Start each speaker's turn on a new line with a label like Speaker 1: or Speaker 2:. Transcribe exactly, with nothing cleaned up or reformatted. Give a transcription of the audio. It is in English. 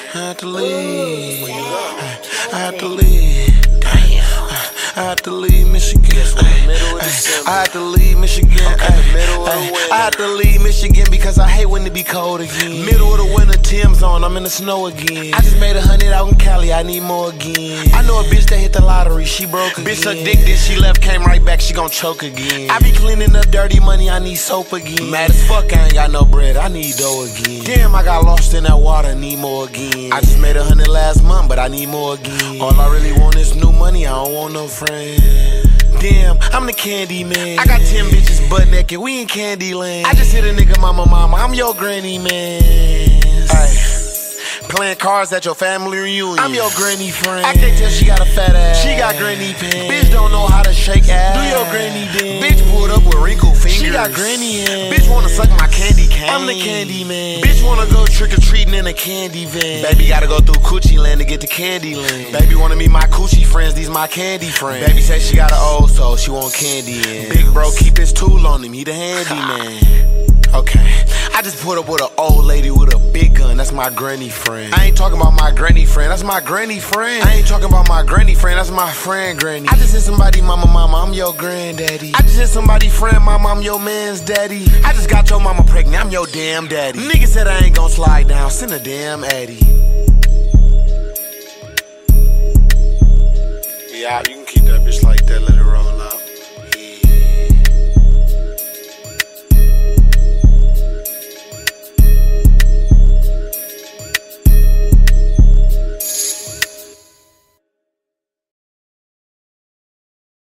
Speaker 1: had to leave. I had to leave. I had to leave Michigan. I had to leave Michigan. I had to leave Michigan because I hate when it be cold again. Middle of the winter, Tim's on, I'm in the snow again. I just made a hundred out in Cali, I need more again. I know a bitch that hit the lottery, she broke again. Bitch addicted, she left, came right back, she gon' choke again. I be cleaning up dirty money, I need soap again. Mad as fuck, I ain't got no bread, I need dough again. Damn, I got lost in that water, need more again. I just made a hundred last month, but I need more again. All I really want is new money, I don't want no friends. Damn, I'm the candy man. I got ten bitches butt naked, we in Candyland. I just hit a nigga mama mama, I'm your granny man. Ay, playing cards at your family reunion. I'm your granny friend. I can't tell she got a fat ass. She got granny pants. Bitch don't know how to shake ass. Do your granny dance. Bitch pulled up with wrinkled fingers. She got granny hands. Bitch wanna suck my candy cane. I'm the candy man. Bitch wanna go trick-or-treating in a candy van. Baby gotta go through Coochie Land to get to Candy Land. Baby wanna meet my Coochie friends, these my candy friends. Baby say she got an old soul, she want candy in. Big bro keep his tool on him, he the handyman. Okay, I just put up with an old lady with a big gun, that's my granny friend. I ain't talking about my granny friend, that's my granny friend. I ain't talking about my granny friend, that's my friend granny. I just hit somebody mama mama, I'm your granddaddy. I just hit somebody friend mama, I'm your man's daddy. I just got your mama pregnant, I'm your damn daddy. Nigga said I ain't gon' slide down, send a damn addy. Yeah, you can keep